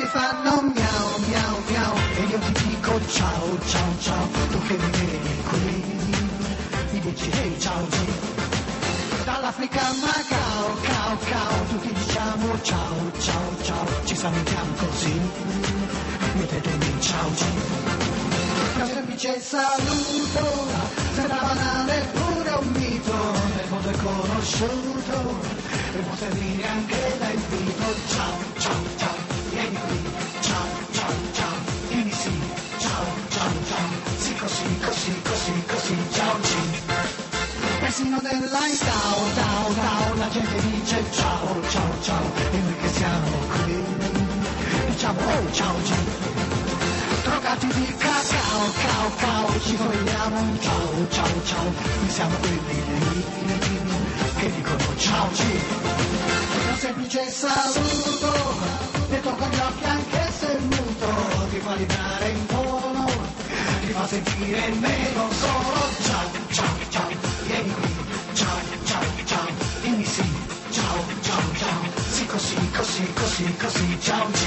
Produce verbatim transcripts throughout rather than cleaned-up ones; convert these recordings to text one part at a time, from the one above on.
fanno miau miau miau e io ti dico ciao ciao ciao, tu che mi vedi qui mi dici ehi ciao G. Dall'Africa a Macao, cao cao, tutti diciamo ciao ciao ciao, ci salutiamo così, mettetemi ciao G. Un semplice saluto, sembra banale pure un mito, nel mondo è conosciuto, e può servire anche da invito. Ciao, ciao, ciao, vieni qui, ciao, ciao, ciao, vieni sì, ciao, ciao, ciao, sì così, così, così, così, ciao G. Persino nell'line down, down, down, la gente dice ciao, ciao, ciao, e noi che siamo qui, diciamo oh ciao G. Drogati di cacao, cao, cao, ci vogliamo un ciao, ciao, ciao, noi siamo quelli lì, che dicono ciao G. Un semplice saluto, detto con gli occhi anche se muto, ti fa vibrare in tono, ti fa sentire meno solo, ciao, ciao, ciao, vieni qui, ciao, ciao, ciao, dimmi sì, ciao, ciao, ciao, sì così, così, così, così, ciao G.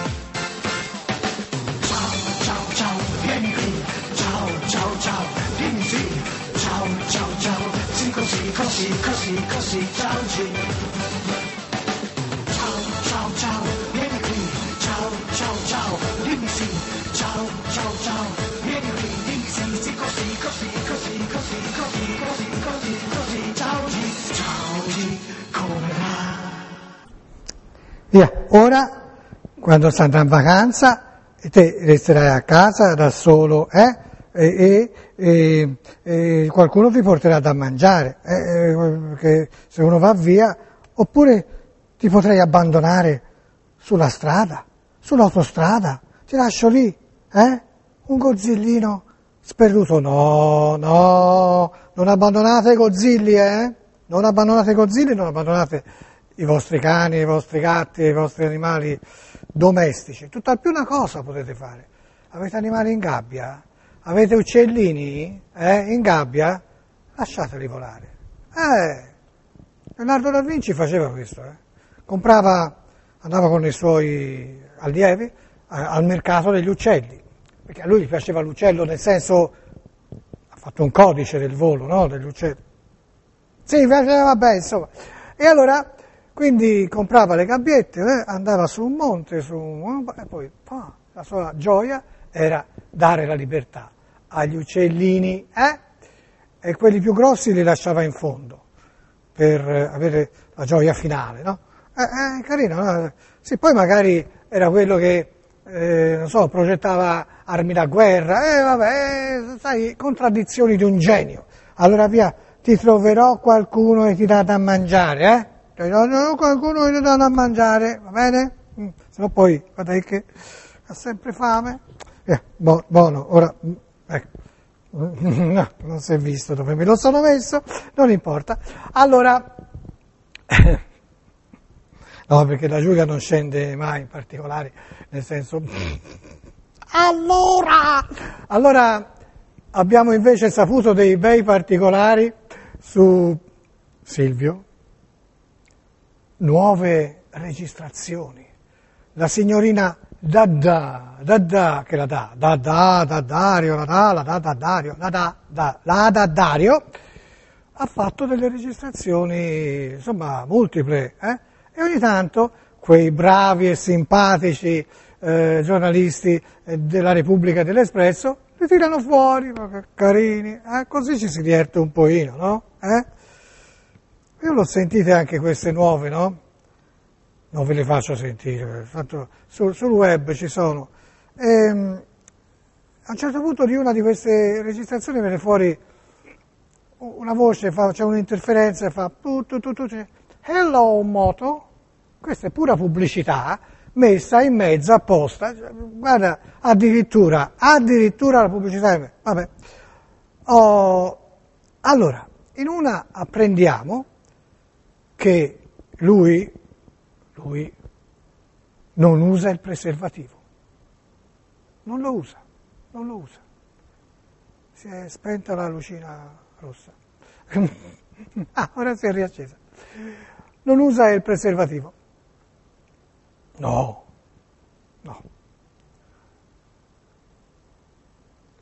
Vieni qui, ciao, ciao, ciao, dimmi sì, ciao, ciao, ciao, sì così, così, così, così, ciao G. Ciao, ciao, ciao, vieni qui, ciao, ciao, ciao, dimmi sì, ciao, ciao, ciao, vieni qui, dimmi sì, sì così, così, così, così, così, così, così, così, ciao G, ciao G, come va? Via, ora, quando stanno in vacanza, e te resterai a casa da solo, eh? E, e, e, e qualcuno ti porterà da mangiare, eh? Perché se uno va via, oppure ti potrei abbandonare sulla strada, sull'autostrada, ti lascio lì, eh? Un gozzillino sperduto, no, no, non abbandonate i gozzilli, eh? Non abbandonate i gozzilli, non abbandonate i vostri cani, i vostri gatti, i vostri animali domestici. Tutt'al più una cosa potete fare: avete animali in gabbia, avete uccellini eh, in gabbia, lasciateli volare. Eh, Leonardo da Vinci faceva questo, eh. Comprava, andava con i suoi allievi eh, al mercato degli uccelli, perché a lui gli piaceva l'uccello, nel senso, ha fatto un codice del volo, no, degli uccelli. Sì, vabbè, insomma. E allora quindi comprava le gabbiette, eh, andava su un monte, su un, e poi ah, la sua gioia era dare la libertà agli uccellini, eh? E quelli più grossi li lasciava in fondo per avere la gioia finale, no? Eh, eh, carino, no? Sì, poi magari era quello che, eh, non so, progettava armi da guerra, eh, vabbè, eh, sai, contraddizioni di un genio. Allora via, ti troverò qualcuno che ti dà da mangiare, eh? No, qualcuno che ti dà da mangiare, va bene? Mm. Se no poi, guarda che ha sempre fame. Eh, buono, buono, ora, ecco, no, non si è visto dove me lo sono messo, non importa. Allora, no, perché la Giulia non scende mai in particolare, nel senso, allora, allora abbiamo invece saputo dei bei particolari su Silvio. Nuove registrazioni. La signorina Dadda, Dadda, che la dà, Dadda, Daddario, la dà, la dà, Daddario, la dà, da, la Daddario, ha fatto delle registrazioni, insomma, multiple, eh? E ogni tanto quei bravi e simpatici eh, giornalisti eh, della Repubblica e dell'Espresso li tirano fuori, carini, eh? Così ci si diverte un pochino, no? Eh? Io l'ho sentite anche queste nuove, no? Non ve le faccio sentire, tanto sul, sul web ci sono. E, a un certo punto di una di queste registrazioni viene fuori una voce, fa, c'è un'interferenza e fa tu, tu, tu, tu, hello moto, questa è pura pubblicità messa in mezzo apposta, guarda, addirittura, addirittura la pubblicità è, vabbè. Oh, allora, in una apprendiamo che lui, lui non usa il preservativo, non lo usa, non lo usa. Si è spenta la lucina rossa. Ah, ora si è riaccesa. Non usa il preservativo. No, no.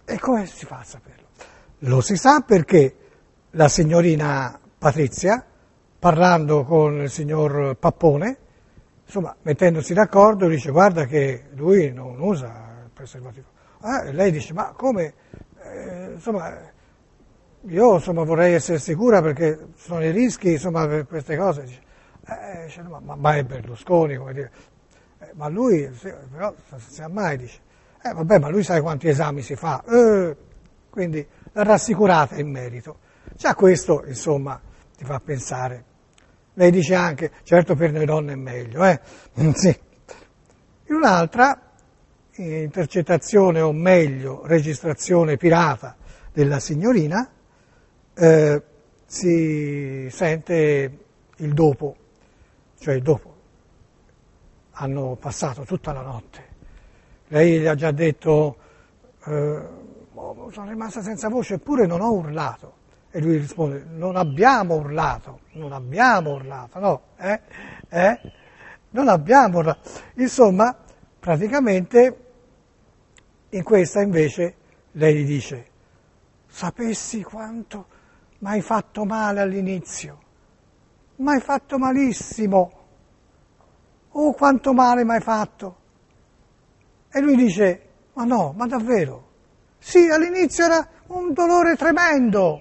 E come si fa a saperlo? Lo si sa perché la signorina Patrizia, parlando con il signor Pappone, insomma, mettendosi d'accordo, dice guarda che lui non usa il preservativo. Eh, e lei dice ma come? Eh, insomma, io insomma, vorrei essere sicura perché sono i rischi insomma, per queste cose. Dice, eh, dice, ma, ma è Berlusconi, come dire. Eh, ma lui, però, non si sa mai, dice. Eh, vabbè, ma lui sa quanti esami si fa. Eh, quindi la rassicurata in merito. Già questo, insomma, ti fa pensare. Lei dice anche, certo per noi donne è meglio, eh? Sì. In un'altra intercettazione, o meglio, registrazione pirata della signorina, eh, si sente il dopo, cioè il dopo. Hanno passato tutta la notte. Lei gli ha già detto, eh, oh, sono rimasta senza voce, eppure non ho urlato. E lui risponde, non abbiamo urlato, non abbiamo urlato, no, eh? Eh? Non abbiamo urlato. Insomma, praticamente, in questa invece, lei gli dice, sapessi quanto mi hai fatto male all'inizio, mi hai fatto malissimo, oh quanto male mi hai fatto. E lui dice, ma no, ma davvero? Sì, all'inizio era un dolore tremendo.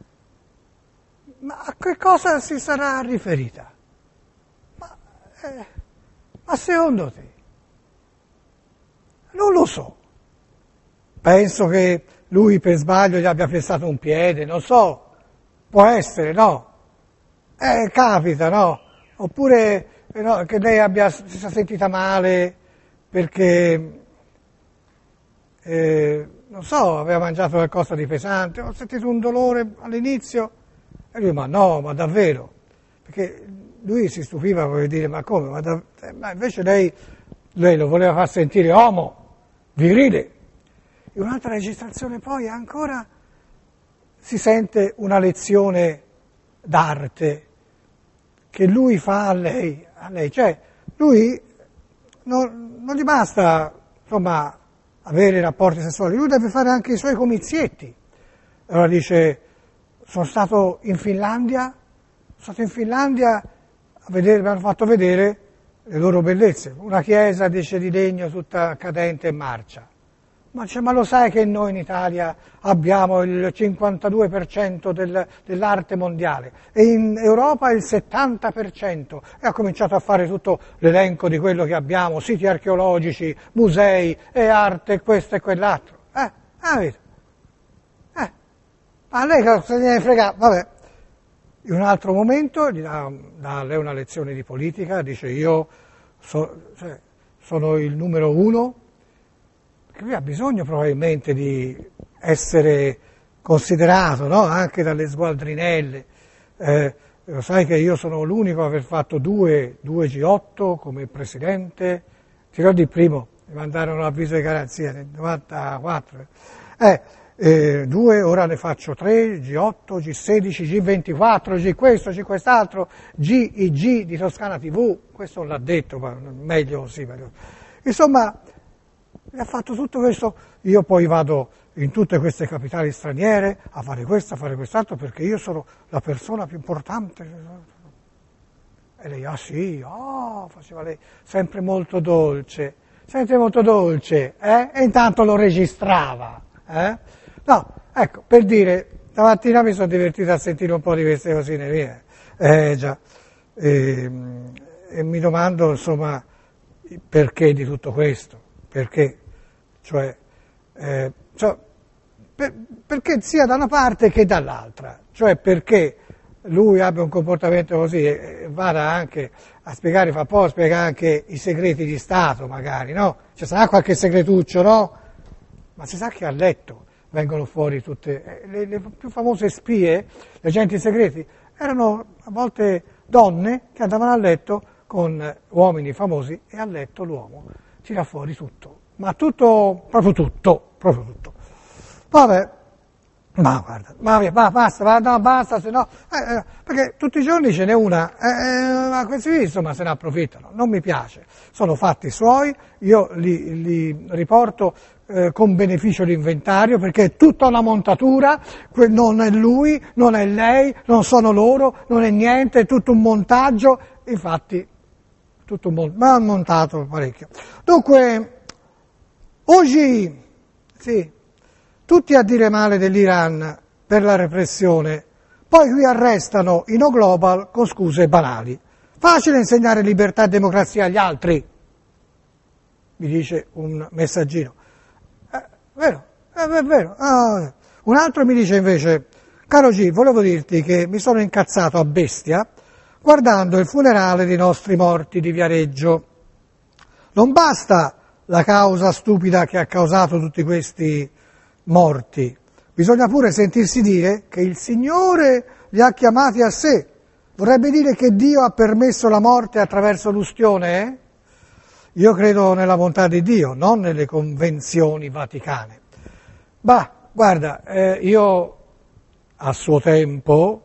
Ma a che cosa si sarà riferita? Ma, eh, ma secondo te? Non lo so. Penso che lui per sbaglio gli abbia pestato un piede, non so. Può essere, no? Eh, capita, no? Oppure no, che lei abbia, si sia sentita male perché, eh, non so, aveva mangiato qualcosa di pesante, ho sentito un dolore all'inizio. E lui, ma no, ma davvero? Perché lui si stupiva, vuol dire, ma come? Ma, da, ma invece lei, lei lo voleva far sentire uomo, virile. In un'altra registrazione poi ancora si sente una lezione d'arte che lui fa a lei, a lei. Cioè lui non, non gli basta, insomma, avere rapporti sessuali, lui deve fare anche i suoi comizietti. Allora dice, sono stato in Finlandia, sono stato in Finlandia a vedere, mi hanno fatto vedere le loro bellezze, una chiesa dice di legno tutta cadente e marcia. Ma, cioè, ma lo sai che noi in Italia abbiamo il cinquantadue per cento del, dell'arte mondiale e in Europa il settanta per cento? E ha cominciato a fare tutto l'elenco di quello che abbiamo, siti archeologici, musei e arte, questo e quell'altro. Eh, avete? Eh, ma lei cosa se ne frega? Vabbè. In un altro momento gli dà, dà a lei una lezione di politica, dice io so, cioè, sono il numero uno, che lui ha bisogno probabilmente di essere considerato, no? Anche dalle sgualdrinelle. Eh, lo sai che io sono l'unico a aver fatto due, due G otto come presidente. Ti ricordi il primo? Mi mandarono l'avviso di garanzia nel novantaquattro. Eh, eh, due, ora ne faccio tre, G otto, G sedici, G ventiquattro, G questo, G quest'altro, G, I G di Toscana tivù. Questo non l'ha detto, ma meglio così. Insomma, ha fatto tutto questo, io poi vado in tutte queste capitali straniere a fare questo, a fare quest'altro, perché io sono la persona più importante. E lei, ah sì, oh, faceva lei, sempre molto dolce, sempre molto dolce, eh? E intanto lo registrava. Eh? No, ecco, per dire, stamattina mi sono divertito a sentire un po' di queste cosine mie, eh già, e, e mi domando, insomma, perché di tutto questo, perché? Cioè, eh, cioè per, perché sia da una parte che dall'altra, cioè perché lui abbia un comportamento così e, e vada anche a spiegare, fa po', spiega anche i segreti di Stato magari, no? Ci sarà qualche segretuccio, no? Ma si sa che a letto vengono fuori tutte, eh, le, le più famose spie, gli agenti segreti, erano a volte donne che andavano a letto con uomini famosi e a letto l'uomo tira fuori tutto. Ma tutto, proprio tutto, proprio tutto. Vabbè, Ma guarda, ma, ma basta, ma, no, basta, se no, eh, eh, perché tutti i giorni ce n'è una, eh, ma questi insomma se ne approfittano, non mi piace, sono fatti suoi, io li, li riporto eh, con beneficio d'inventario perché è tutta una montatura, non è lui, non è lei, non sono loro, non è niente, è tutto un montaggio, infatti tutto un montaggio, ma ha montato parecchio. Dunque, oggi, sì, tutti a dire male dell'Iran per la repressione, poi qui arrestano i no global con scuse banali. Facile insegnare libertà e democrazia agli altri, mi dice un messaggino. Eh, vero, eh, è vero. Ah, un altro mi dice invece, caro G, volevo dirti che mi sono incazzato a bestia guardando il funerale dei nostri morti di Viareggio. Non basta la causa stupida che ha causato tutti questi morti, bisogna pure sentirsi dire che il Signore li ha chiamati a sé. Vorrebbe dire che Dio ha permesso la morte attraverso l'ustione? Eh? Io credo nella bontà di Dio, non nelle convenzioni vaticane. Bah, guarda, eh, io a suo tempo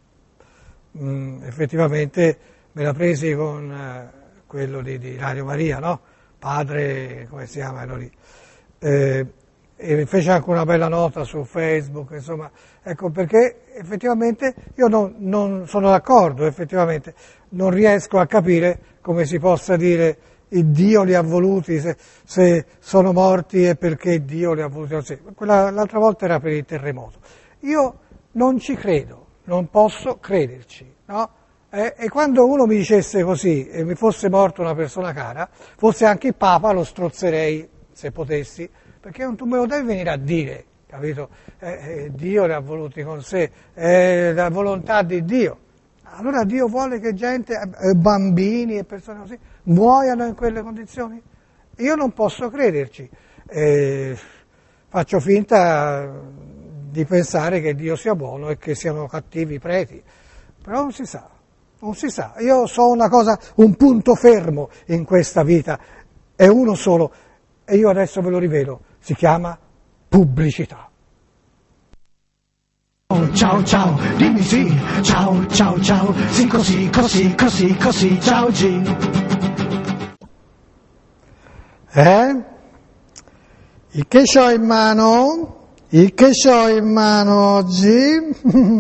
mh, effettivamente me la presi con eh, quello di, di Radio Maria, no? Padre, come si chiama lì? Eh, e fece anche una bella nota su Facebook, insomma, ecco perché effettivamente io non, non sono d'accordo, effettivamente non riesco a capire come si possa dire il Dio li ha voluti, se, se sono morti è perché Dio li ha voluti così. Quella, l'altra volta era per il terremoto. Io non ci credo, non posso crederci, no? Eh, e quando uno mi dicesse così e mi fosse morta una persona cara, fosse anche il Papa, lo strozzerei se potessi, perché non tu me lo devi venire a dire, capito? Eh, eh, Dio li ha voluti con sé, è la volontà di Dio. Allora Dio vuole che gente, eh, bambini e persone così, muoiano in quelle condizioni? Io non posso crederci. Eh, faccio finta di pensare che Dio sia buono e che siano cattivi i preti, però non si sa, non si sa. Io so una cosa, un punto fermo in questa vita, è uno solo, e io adesso ve lo rivelo, si chiama pubblicità. Ciao ciao, dimmi sì, ciao ciao ciao, sì così, così, così, così, ciao G. Eh? Il che c'ho in mano? Il che c'ho in mano oggi?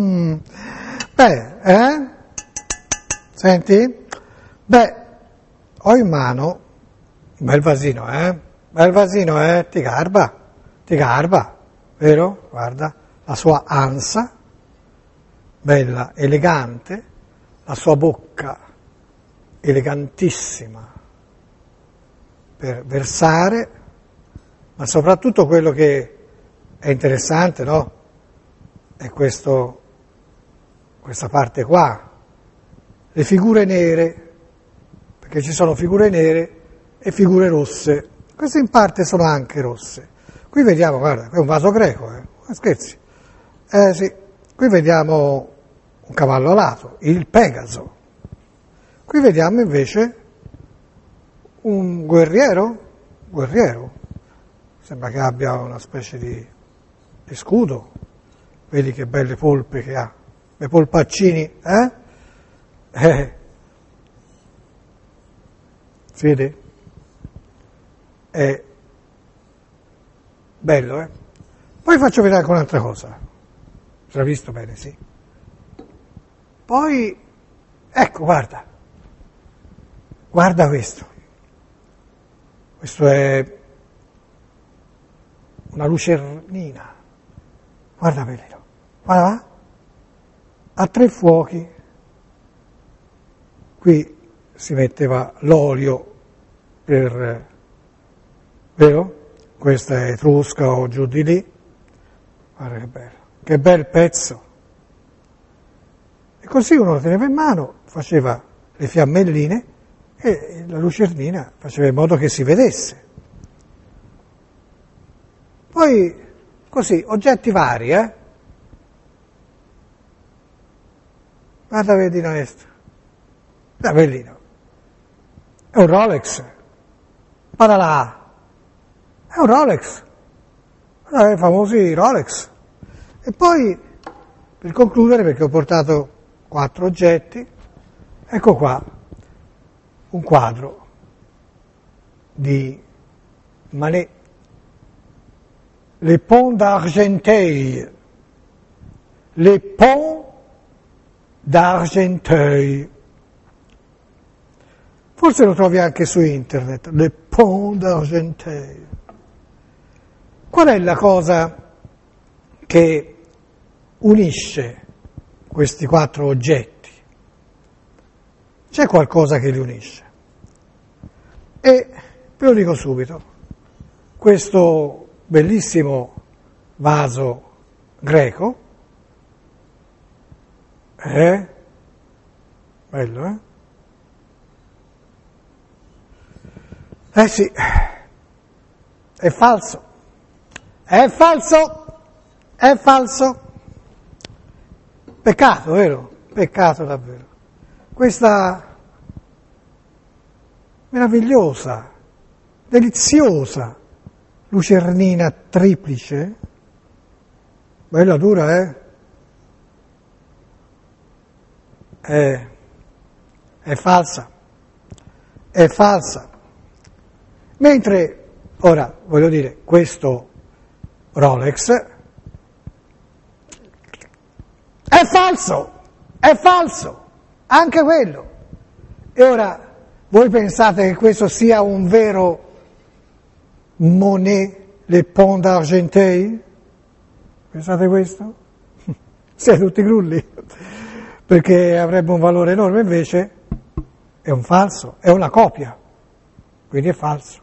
Beh, eh? Senti? Beh, ho in mano un bel vasino, eh? Bel vasino, eh? Ti garba, ti garba, vero? Guarda, la sua ansa, bella, elegante, la sua bocca elegantissima per versare, ma soprattutto quello che è interessante, no? È questo, questa parte qua, le figure nere, perché ci sono figure nere e figure rosse. Queste in parte sono anche rosse. Qui vediamo, guarda, è un vaso greco, eh? Scherzi. Eh sì, qui vediamo un cavallo alato, il Pegaso. Qui vediamo invece un guerriero, guerriero, sembra che abbia una specie di, di scudo. Vedi che belle polpe che ha, le polpaccini, eh? Eh. Si vede? È bello, eh? Poi faccio vedere anche un'altra cosa. Si è visto bene, sì. Poi, ecco, guarda. Guarda questo. Questo è una lucernina. Guarda bellino. Guarda là. Ha tre fuochi. Qui si metteva l'olio per, vero? Questa è etrusca o giù di lì. Guarda che bello. Che bel pezzo. E così uno lo teneva in mano, faceva le fiammelline e la lucernina faceva in modo che si vedesse. Poi, così, oggetti vari, eh? Guarda, vedi questo. Da bellino. È un Rolex. Guarda là. È un Rolex. Guarda, i famosi Rolex. E poi, per concludere, perché ho portato quattro oggetti, ecco qua un quadro di Manet, Les Ponts d'Argenteuil, Les Ponts d'Argenteuil. Forse lo trovi anche su internet, Les Ponts d'Argenteuil. Qual è la cosa che unisce questi quattro oggetti? C'è qualcosa che li unisce. E ve lo dico subito, questo bellissimo vaso greco è bello, eh? Eh sì, è falso, è falso, è falso. Peccato, vero? Peccato davvero. Questa meravigliosa, deliziosa lucernina triplice, bella dura, eh? È, è falsa, è falsa. Mentre, ora, voglio dire, questo Rolex è falso, è falso, anche quello. E ora, voi pensate che questo sia un vero Monet, Les Ponts d'Argenteuil? Pensate questo? Siete tutti grulli, perché avrebbe un valore enorme, invece è un falso, è una copia, quindi è falso.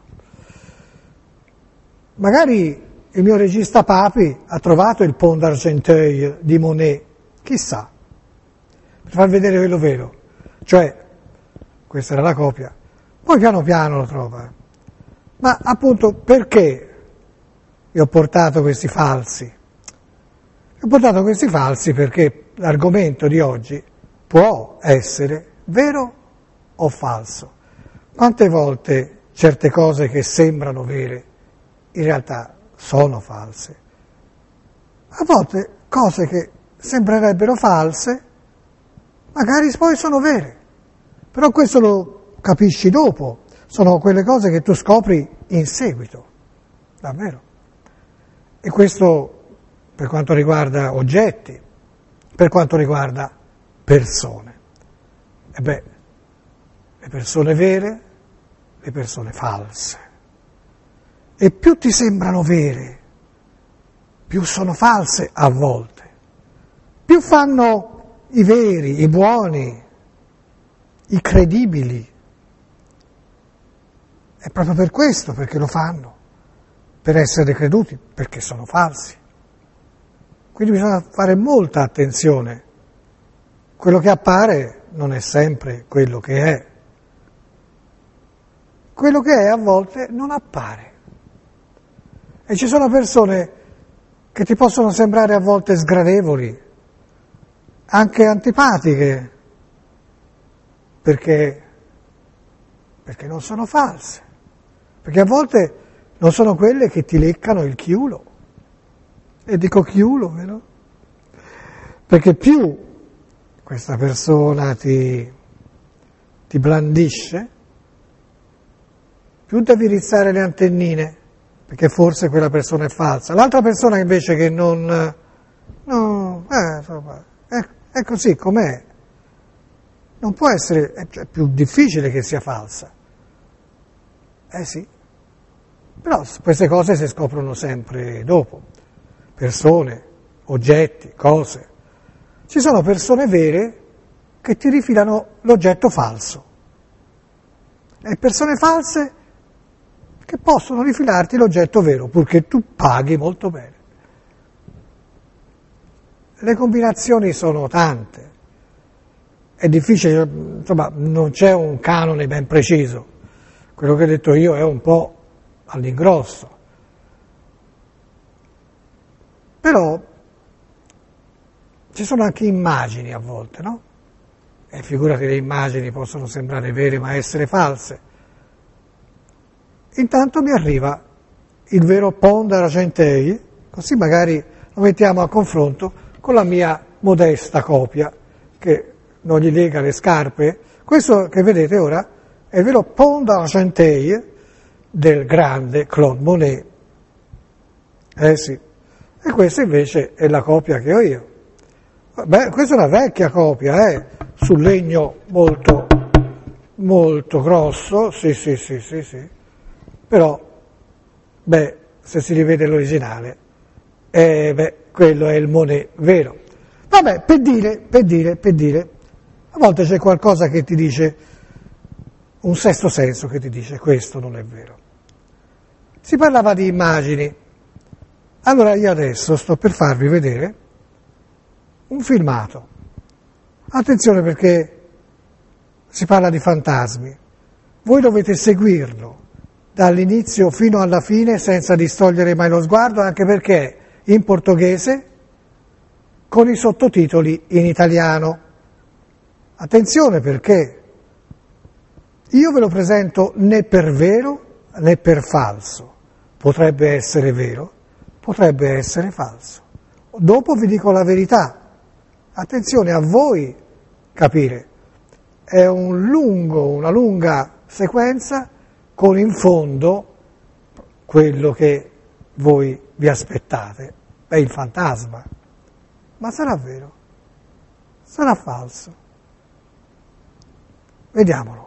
Magari il mio regista Papi ha trovato il Pont d'Argenteuil di Monet, chissà, per far vedere quello vero, cioè questa era la copia, poi piano piano lo trova. Ma appunto perché vi ho portato questi falsi? Vi ho portato questi falsi perché l'argomento di oggi può essere vero o falso. Quante volte certe cose che sembrano vere in realtà sono false? A volte cose che sembrerebbero false magari poi sono vere, però questo lo capisci dopo, sono quelle cose che tu scopri in seguito, davvero. E questo per quanto riguarda oggetti, per quanto riguarda persone. E beh, le persone vere, le persone false. E più ti sembrano vere, più sono false a volte. Più fanno i veri, i buoni, i credibili. È proprio per questo, perché lo fanno, per essere creduti, perché sono falsi. Quindi bisogna fare molta attenzione. Quello che appare non è sempre quello che è. Quello che è a volte non appare. E ci sono persone che ti possono sembrare a volte sgradevoli, anche antipatiche, perché, perché non sono false. Perché a volte non sono quelle che ti leccano il chiulo. E dico chiulo, vero? Perché più questa persona ti, ti blandisce, più devi rizzare le antennine, perché forse quella persona è falsa. L'altra persona invece che non... no, eh, insomma, è, è così com'è. Non può essere... è più difficile che sia falsa. Eh sì. Però queste cose si scoprono sempre dopo. Persone, oggetti, cose. Ci sono persone vere che ti rifilano l'oggetto falso. E persone false che possono rifilarti l'oggetto vero, purché tu paghi molto bene. Le combinazioni sono tante. È difficile, insomma, non c'è un canone ben preciso. Quello che ho detto io è un po' all'ingrosso. Però ci sono anche immagini a volte, no? E figurati, le immagini possono sembrare vere ma essere false. Intanto mi arriva il vero Pont d'Argenteuil, così magari lo mettiamo a confronto con la mia modesta copia, che non gli lega le scarpe. Questo che vedete ora è il vero Pont d'Argenteuil del grande Claude Monet. Eh sì, e questa invece è la copia che ho io. Beh, questa è una vecchia copia, eh, sul legno molto, molto grosso, sì, sì, sì, sì, sì. Però, beh, se si rivede l'originale, eh, beh, quello è il Monet vero. Vabbè, per dire, per dire, per dire, a volte c'è qualcosa che ti dice, un sesto senso che ti dice questo non è vero. Si parlava di immagini. Allora io adesso sto per farvi vedere un filmato. Attenzione perché si parla di fantasmi. Voi dovete seguirlo dall'inizio fino alla fine senza distogliere mai lo sguardo, anche perché in portoghese con i sottotitoli in italiano. Attenzione perché io ve lo presento né per vero né per falso. Potrebbe essere vero, potrebbe essere falso. Dopo vi dico la verità. Attenzione a voi capire. È un lungo, una lunga sequenza con in fondo quello che voi vi aspettate. È il fantasma. Ma sarà vero? Sarà falso? Vediamolo.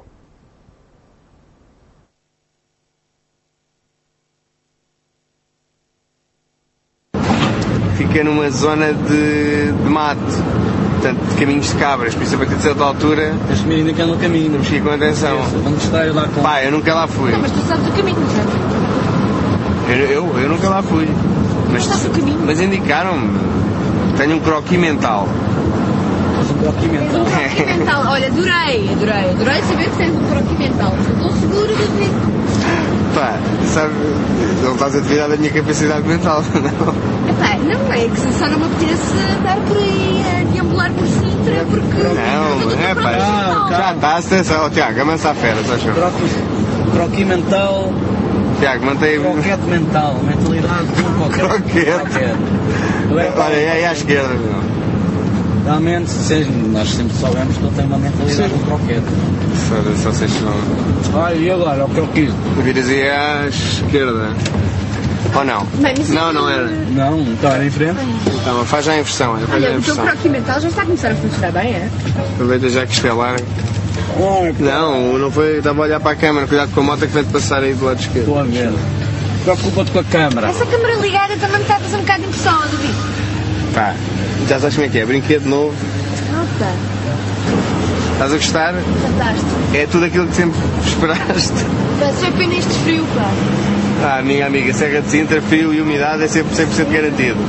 Fica numa zona de, de mato, portanto, de caminhos de cabras, por isso a partir de certa altura Tens de ir naquele caminho. temos que ir com atenção. Vamos estar lá com... Pá, eu nunca lá fui. Não, mas tu sabes o caminho, não é? Eu, eu, eu nunca lá fui. Mas, Sabes o caminho? mas indicaram-me. Tenho um croquis mental. Tens um croquis mental. Croquis mental. Olha, adorei, adorei. Adorei saber que tens um croquis mental. Estou seguro de ver. Pá, sabe, não estás a duvidar da minha capacidade mental, não? Epá, não é que só não me apetece andar por aí a deambular por Sintra porque... Não, é pá, já está, atenção. Oh, Tiago, amansa a fera, só achou. Croquis, croquis mental, Tiago, mantém... croquete mental, mentalidade de um qualquer. Croquete. Não é, Olha, é aí à esquerda, meu. realmente, se, nós sempre soubemos que ele tem uma mentalidade de um croquete. Só, só sei se não... Olha, e agora, o croquis? Viras aí à esquerda. Ou não? Bem, mas Não, isso- não era. Não, está em frente. Então, faz já a inversão, olha, faz já Olha, a o teu inversão. croquis mental já está a começar a funcionar bem, é? Aproveita já que isto é largo. Olha, Não, não foi, estava a olhar para a câmara, cuidado com a moto que vem-te passar aí do lado esquerdo. estou a ver. Preocupa-te com a câmara. Essa câmara ligada também me está a fazer um bocado de impressão, não duvido. Pá, já sabes como é que é, brinquedo novo, Nota, estás a gostar? fantástico. É tudo aquilo que sempre esperaste. Pá, só é pena este frio, pá. Ah, minha amiga, Serra de Sintra, frio e umidade é sempre cem por cento garantido.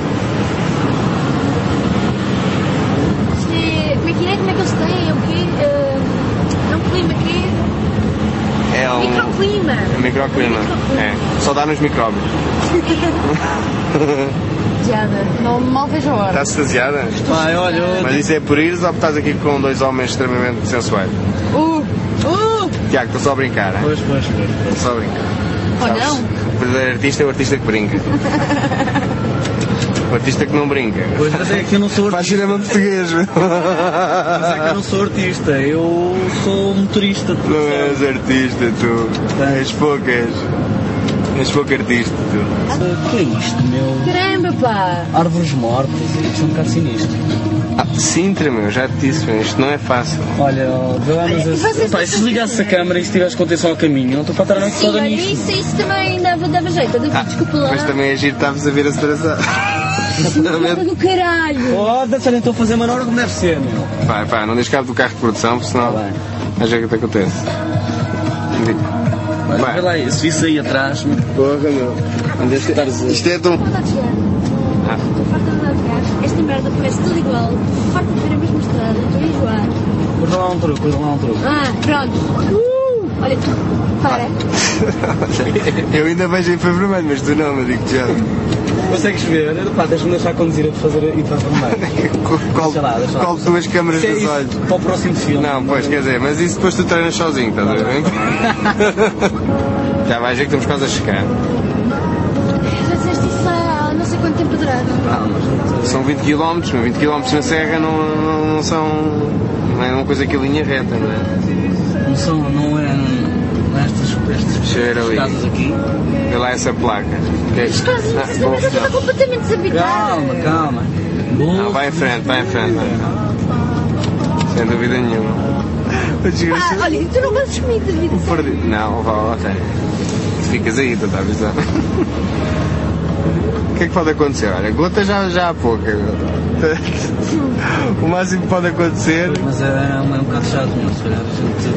Isto é... Como é que é? Como é que eles têm? É o quê? Uh, é um clima aqui? É um... Microclima. um microclima. É, só dá nos micróbios. Diada, não mal vejo a hora. Estás extasiada? Pai, olha, eu... Mas isso é por ires ou estás aqui com dois homens extremamente sensuais? Uh! Uh! Tiago, estou só a brincar, hein? Pois, pois, pois. Estou só a brincar. Ou Sabes? não? O verdadeiro artista é o artista que brinca. O artista que não brinca. Pois, mas é que eu não sou Faz artista. cinema português. Mas é que eu não sou artista, eu sou motorista de Não és produção. artista, tu. És poucas. És pouco artista, tu. O que é isto, meu? Caramba, pá! Árvores mortas, isto é um bocado sinistro. Ah, Sintra, meu, já te disse, meu, isto não é fácil. Olha, vê lá, mas... Olha, e vocês Pá, e se desligasse a câmara e estivesse com atenção ao caminho, não estou para estar a noite Sim, toda olha, nisto. isso, isso também dava, dava jeito. Eu Ah, desculpa lá. mas também é giro, estavas a vir a separação. Puta do caralho! Foda-se, olha, estou a fazer manobra como deve ser, meu. Pá, pá, não deixes cabo do carro de produção, porque senão. Tá bem. Veja o que te acontece. Mas Vai. vê lá, se visse aí atrás, meu. Porra, meu. Onde é que estares a... Isto é tão. Estou farta de chegar. Ah. Estou farta de andar de carro. Esta merda parece tudo igual. Estou farta de ver a mesma estrada. Estou a enjoar. Usa lá um truque, usa lá um truque. Ah, pronto. Uh! Olha tu. Para. Eu ainda vejo em foi vermelho, mas tu não, mas digo-te já. Consegues ver? Pá, deixa-me deixar conduzir a te fazer e te vai vermelho. Qual, Deixa lá, deixa lá. qual de duas câmaras Isso é dos isso olhos? para o próximo filme. Não, pois, quer dizer, mas isso depois tu treinas sozinho, estás a ver? Já vais ver que estamos quase a chegar. Já disseste isso há não sei quanto tempo durava? Ah, mas são vinte quilómetros, mas vinte quilómetros na serra não, não, não são. Não é uma coisa que a linha reta, não é? Não são, não é. Não é estas, Cheira estas ali. casas aqui. Vê lá essa placa. Que é- As casas, Ah, mas vou esta está mostrar. completamente desabitada. Calma, calma. Não, vai em frente, vai em frente. Vai em frente. Sem dúvida nenhuma. O Ah, desgraçado. olha, tu não gostas comigo de vida. Perdi- Não, vá, ok. Tu ficas aí, tu estás a avisar. O que é que pode acontecer? Olha, gota já, já há pouca. O máximo que pode acontecer. Mas é, é, um, é um bocado chato, meu. Se calhar a gente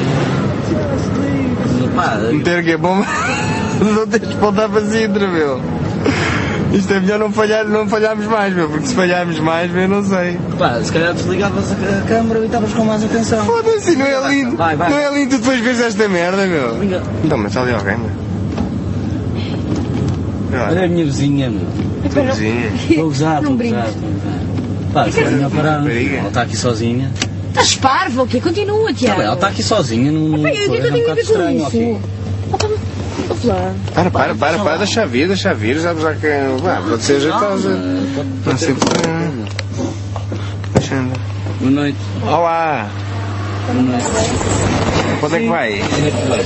devia. Pá, Meter que é bom. Não tens de voltar para Sintra, meu. Isto é melhor não, falhar, não falharmos mais, meu. Porque se falharmos mais, meu, não sei. pá, se calhar desligavas a, a câmara e estavas com mais atenção. Foda-se, não é lindo. Vai, vai. Não é lindo tu depois vês esta merda, meu. Liga. Então, mas está ali alguém, meu. Olha a Olha, minha vizinha, meu. tua vizinha. Estou a usar, Não estou a usar. brinques. estou a usar. Pá, se calhar melhor parar. Rapariga. Ela está aqui sozinha. Estás parvo, o quê? Continua, Tá Tiago. bem, ela está aqui sozinha, não. não Pai, o que é que eu é um tenho a bocado ver com estranho isso? aqui. Opa, ouve lá. Para, para, para, para, deixa vir, deixa vir, já, já que. Vá, pode ser jeitosa. Não sei porquê. Deixa andar. Boa noite. Olá! Boa noite. Quando é que vai? Onde é que vai?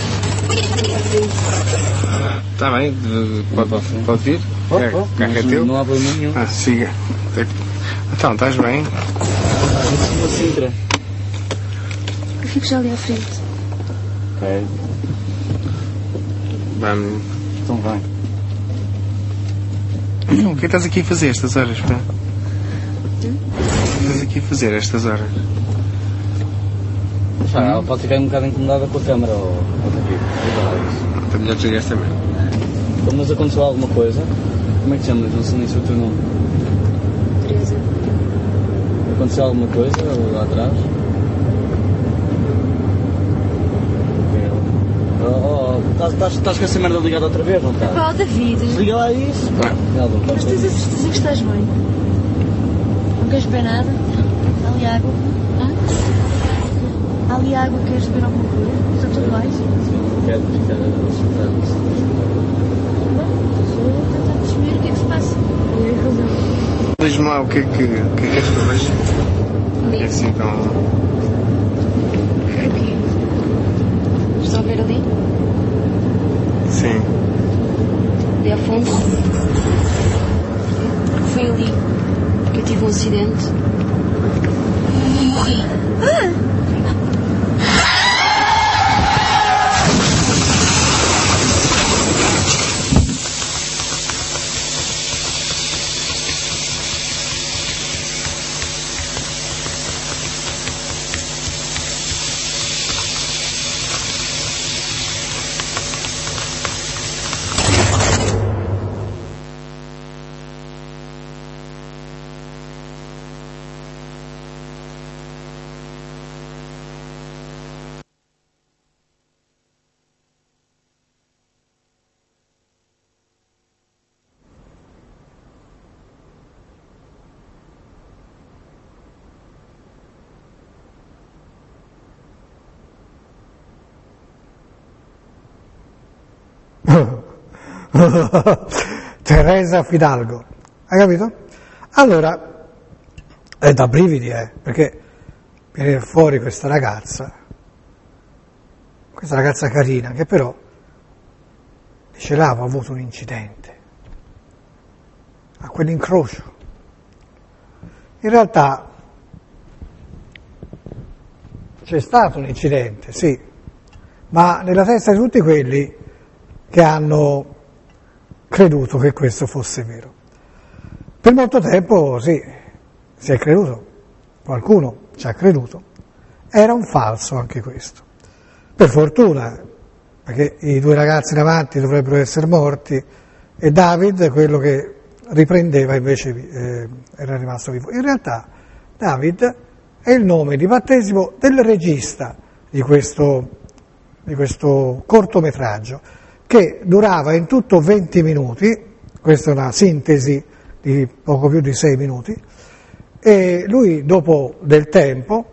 Está bem, de- pode, pode vir? Pode, É, pode. o carro é Mas teu? Não há problema nenhum. Ah, siga. Então, estás bem? Uma Sintra. Eu fico já ali à frente. Ok. Vamos. Então vai. O que estás aqui a fazer estas horas, pá? O que estás aqui a fazer estas horas? Pá, ela pode ficar um bocado incomodada com a câmara ou ou daqui. Está melhor desligar esta merda. Então, mas aconteceu alguma coisa? Como é que te chamas? Não sei nem se é o teu nome. Teresa. Aconteceu alguma coisa lá atrás? Oh, oh, estás, estás, estás com essa merda ligada outra vez, não estás? Pá, David, Desliga lá isso. Ela não mas pode. tens a certeza que estás bem? Não queres beber nada? Há ali água? Hã? Há ali água, queres beber alguma coisa? Está tudo bem? Quero ficar assustado. Estou a tentar perceber o que é que se passa. Eu razão. Diz-me lá o que é que, o que, é que és que eu vejo? É assim tão. O quê? Estão a ver ali? Sim. Ali ao fundo? Foi ali que eu tive um acidente e morri. Ah! Teresa Fidalgo, hai capito? Allora, è da brividi, eh, perché viene fuori questa ragazza, questa ragazza carina, che però dice là, ho avuto un incidente, a quell'incrocio. In realtà c'è stato un incidente, sì, ma nella testa di tutti quelli che hanno creduto che questo fosse vero. Per molto tempo, sì, si è creduto, qualcuno ci ha creduto, era un falso anche questo. Per fortuna, perché i due ragazzi davanti dovrebbero essere morti e David, quello che riprendeva, invece eh, era rimasto vivo. In realtà David è il nome di battesimo del regista di questo, di questo cortometraggio, che durava in tutto venti minuti, questa è una sintesi di poco più di sei minuti, e lui dopo del tempo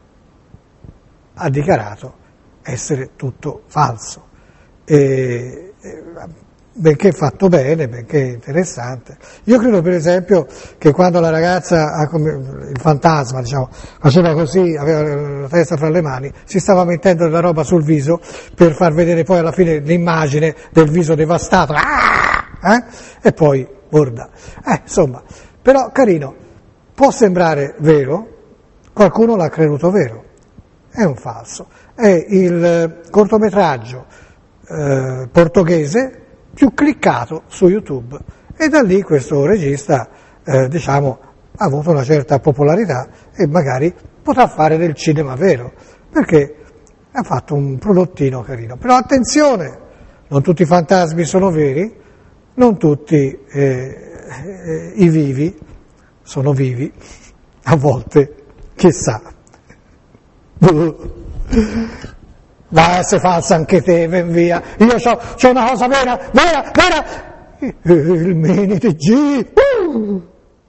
ha dichiarato essere tutto falso. E, e, benché fatto bene, benché interessante. Io credo per esempio che quando la ragazza, ha come, il fantasma, diciamo, faceva così, aveva la testa fra le mani, si stava mettendo della roba sul viso per far vedere poi alla fine l'immagine del viso devastato, ah! eh? E poi borda. Eh, insomma, però carino, può sembrare vero, qualcuno l'ha creduto vero, è un falso. È il cortometraggio eh, portoghese più cliccato su YouTube e da lì questo regista eh, diciamo ha avuto una certa popolarità e magari potrà fare del cinema vero perché ha fatto un prodottino carino. Però attenzione, non tutti i fantasmi sono veri, non tutti eh, eh, i vivi sono vivi, a volte chissà. Va a essere falsa anche te, ven via. Io c'ho una cosa vera, vera, vera. Il mini T G. Uh!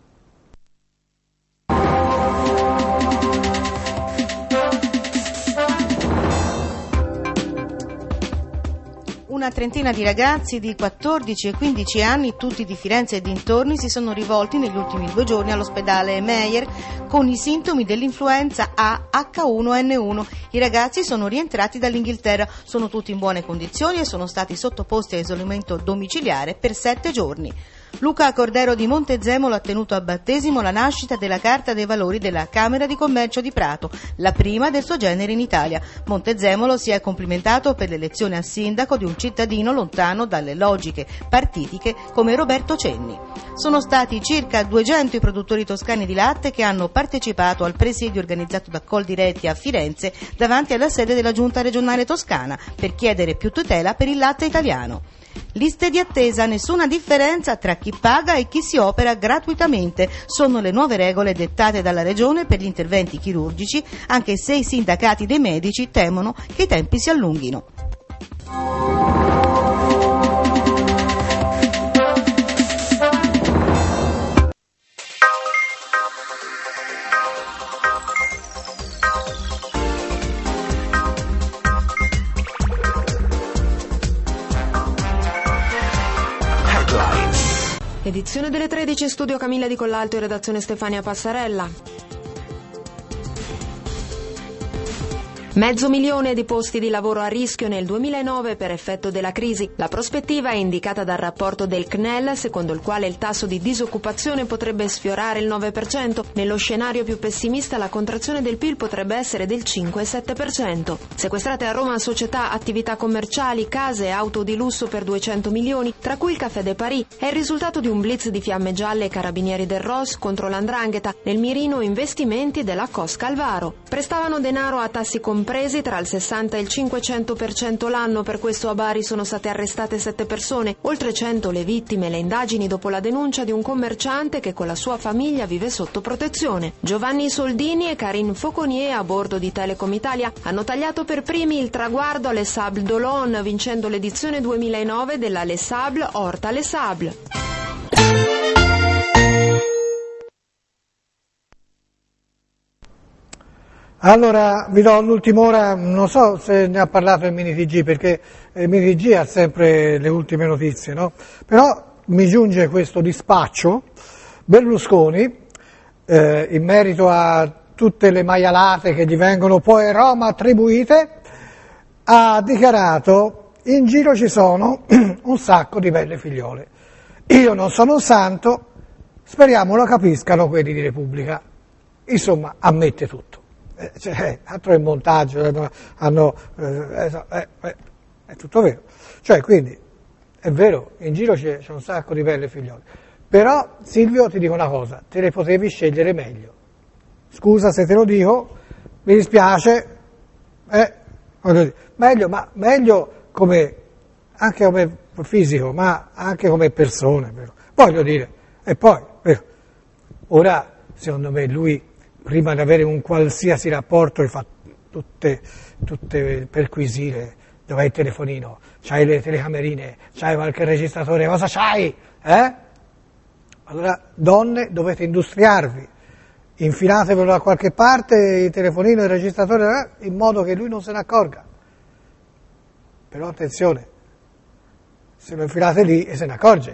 Una trentina di ragazzi di quattordici e quindici anni, tutti di Firenze e dintorni, si sono rivolti negli ultimi due giorni all'ospedale Meyer con i sintomi dell'influenza A H uno N uno. I ragazzi sono rientrati dall'Inghilterra, sono tutti in buone condizioni e sono stati sottoposti a isolamento domiciliare per sette giorni. Luca Cordero di Montezemolo ha tenuto a battesimo la nascita della Carta dei Valori della Camera di Commercio di Prato, la prima del suo genere in Italia. Montezemolo si è complimentato per l'elezione a sindaco di un cittadino lontano dalle logiche partitiche come Roberto Cenni. Sono stati circa duecento i produttori toscani di latte che hanno partecipato al presidio organizzato da Coldiretti a Firenze davanti alla sede della Giunta regionale toscana per chiedere più tutela per il latte italiano. Liste di attesa, nessuna differenza tra chi paga e chi si opera gratuitamente. Sono le nuove regole dettate dalla Regione per gli interventi chirurgici, anche se i sindacati dei medici temono che i tempi si allunghino. Edizione delle tredici, studio Camilla Di Collalto e redazione Stefania Passarella. Mezzo milione di posti di lavoro a rischio nel duemilanove per effetto della crisi. La prospettiva è indicata dal rapporto del C N E L, secondo il quale il tasso di disoccupazione potrebbe sfiorare il nove per cento. Nello scenario più pessimista la contrazione del P I L potrebbe essere del cinque virgola sette per cento. Sequestrate a Roma società, attività commerciali, case e auto di lusso per duecento milioni, tra cui il Café de Paris. È il risultato di un blitz di Fiamme Gialle e Carabinieri del R O S contro l'Andrangheta, nel mirino investimenti della Cos Calvaro. Prestavano denaro a tassi compresi tra il sessanta e il cinquecento per cento l'anno, per questo a Bari sono state arrestate sette persone, oltre cento le vittime e le indagini dopo la denuncia di un commerciante che con la sua famiglia vive sotto protezione. Giovanni Soldini e Karine Fauconnier a bordo di Telecom Italia hanno tagliato per primi il traguardo alle Sables d'Olonne, vincendo l'edizione duemilanove della Les Sables Horta Les Sables. Allora vi do l'ultima ora, non so se ne ha parlato il Mini T G perché il Mini T G ha sempre le ultime notizie, no? Però mi giunge questo dispaccio, Berlusconi, eh, in merito a tutte le maialate che gli vengono poi a Roma attribuite, ha dichiarato: in giro ci sono un sacco di belle figliole, io non sono un santo, speriamo lo capiscano quelli di Repubblica. Insomma, ammette tutto. Cioè, altro è il montaggio, hanno, hanno, eh, eh, eh, è tutto vero. Cioè, quindi, è vero, in giro c'è, c'è un sacco di belle figliole. Però, Silvio, ti dico una cosa, te le potevi scegliere meglio. Scusa se te lo dico, mi dispiace, eh, voglio dire, meglio, ma meglio come, anche come fisico, ma anche come persone, vero? Voglio dire, e poi, vero, ora, secondo me, lui prima di avere un qualsiasi rapporto, fa tutte, tutte perquisire, dov'è il telefonino, c'hai le telecamerine, c'hai qualche registratore, cosa c'hai? Eh? Allora, donne, dovete industriarvi, infilatevelo da qualche parte, il telefonino, il registratore, in modo che lui non se ne accorga. Però attenzione, se lo infilate lì e se ne accorge.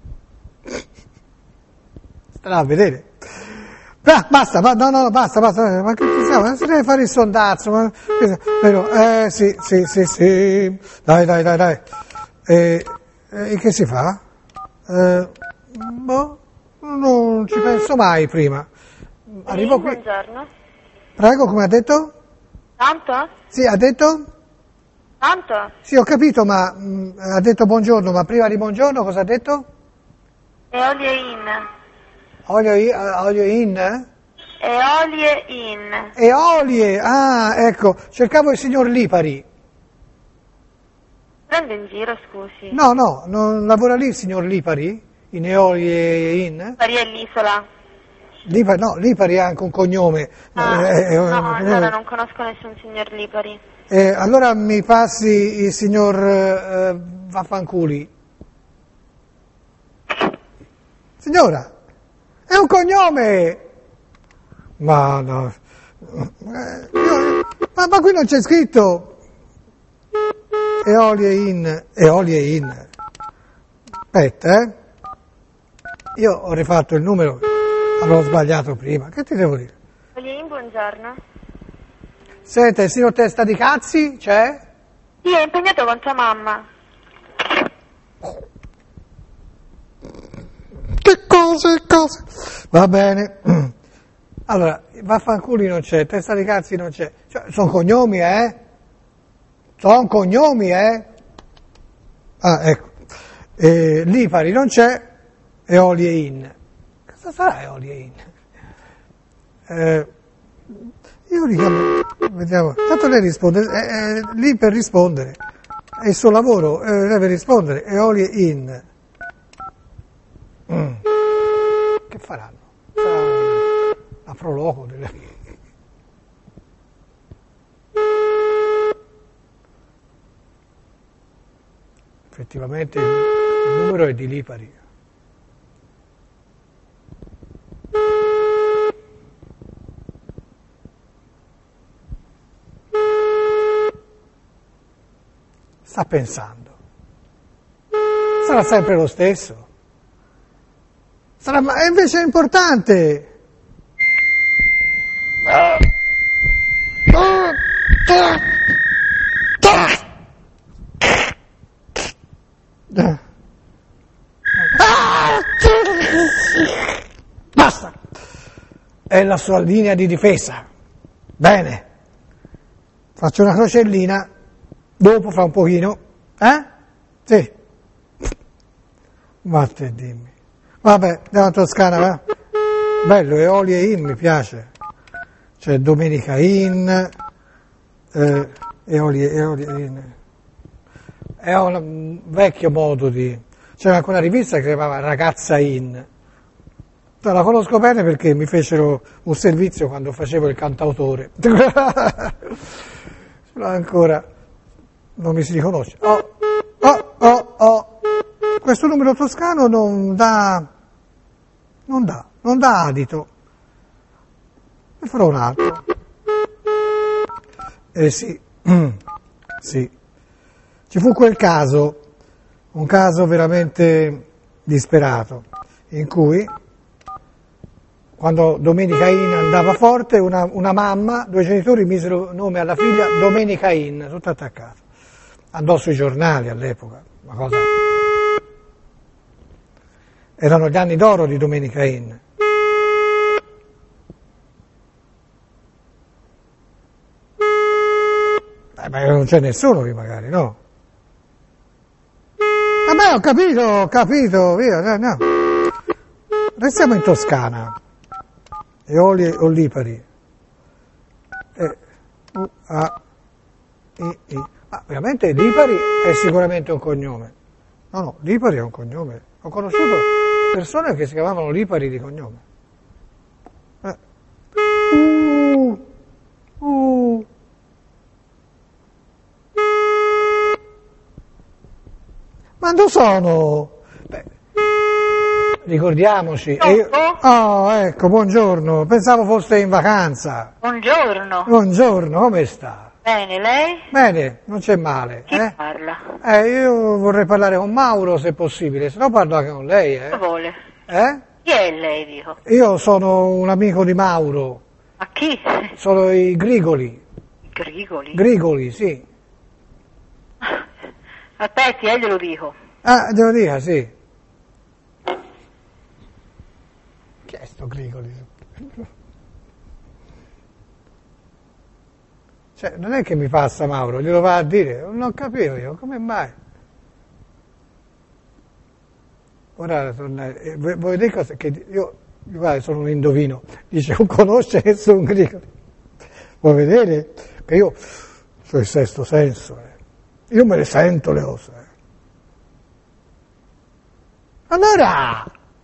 Starà a vedere. Ah, basta, ma, no, no, no, basta, basta, ma che siamo? Si deve fare il sondazzo, ma, però, eh, sì, sì, sì, sì, dai, dai, dai, dai. E, e che si fa? Eh, boh, non ci penso mai prima. Arrivo qui. Buongiorno. Prego, come ha detto? Tanto? Sì, ha detto? Tanto? Sì, ho capito, ma mh, ha detto buongiorno, ma prima di buongiorno cosa ha detto? Eolie in. Olio, i- olio in? Eolie in. Eolie, ah, ecco, cercavo il signor Lipari. Prendo in giro, scusi. No, no, non lavora lì il signor Lipari? In Eolie in? Pari è l'isola. Lipari, no, Lipari ha anche un cognome. Ah, Eh, eh, no, eh, allora non conosco nessun signor Lipari. eh, allora mi passi il signor eh, Vaffanculi. Signora, è un cognome! Ma no, eh, io- ma, ma qui non c'è scritto Eolie in, Eolie in. Aspetta, eh. Io ho rifatto il numero, avevo sbagliato prima. Che ti devo dire? Eolie in, buongiorno. Senta, il signor Testa di Cazzi c'è? Sì, è impegnato con tua mamma. Che cose, che cose. Va bene. Allora, Vaffanculi non c'è, Testa di Cazzi non c'è. Cioè, sono cognomi, eh? Sono cognomi, eh? Ah, ecco. Eh, Lipari non c'è, Eolie in. Cosa sarà Eolie in? Eh, io li chiamo, vediamo. Tanto lei risponde, è, è lì per rispondere. È il suo lavoro, eh, deve rispondere. Eolie in. Mm. Che faranno? Sarà una prologo delle... Effettivamente il, il numero è di Lipari. Sta pensando. Sarà sempre lo stesso. Sarà, ma invece è importante. Basta. È la sua linea di difesa. Bene. Faccio una crocellina. Dopo, fra un pochino. Eh? Sì. Ma te dimmi. Vabbè, andiamo a Toscana, va? Bello, Eolie in, mi piace. C'è Domenica in, eh, Eolie, Eolie in. È un vecchio modo di... C'era anche una rivista che si chiamava Ragazza in. La conosco bene perché mi fecero un servizio quando facevo il cantautore. Ancora non mi si riconosce. Oh, oh, oh, oh. Questo numero toscano non dà, non dà, non dà adito. Ne farò un altro. Eh sì, sì. Ci fu quel caso, un caso veramente disperato, in cui quando Domenica in andava forte, una, una mamma, due genitori misero nome alla figlia Domenica in, tutto attaccato. Andò sui giornali all'epoca, una cosa... Erano gli anni d'oro di Domenica in. Eh, ma non c'è nessuno qui magari, no? Vabbè, ho capito, ho capito, via, no, no. Restiamo in Toscana. Eolie o Lipari. E, U, A, I, I. Ma veramente Lipari è sicuramente un cognome. No, no, Lipari è un cognome. Ho conosciuto persone che si chiamavano Lipari di cognome. Eh. Uh, uh. Ma dove sono? Beh, ricordiamoci. E io... Oh, ecco, buongiorno. Pensavo foste in vacanza. Buongiorno. Buongiorno, come sta? Bene, lei? Bene, non c'è male. Chi eh? parla? Eh, io vorrei parlare con Mauro se possibile, se no parlo anche con lei. Che Eh? vuole? Eh? Chi è lei, dico? Io sono un amico di Mauro, Ma chi? sono i Grigoli. Grigoli? Grigoli, sì. Aspetti, eh, glielo dico. Ah, devo dire, sì. Chi è sto Grigoli? Cioè, non è che mi passa Mauro, glielo va a dire, non capivo io, come mai? Ora, torna, eh, vuoi dire cosa? Che io, guarda, sono un indovino, dice, non conosce nessun Grigoli. Vuoi vedere? Che io sono il sesto senso, eh. Io me le sento le cose. Eh. Allora,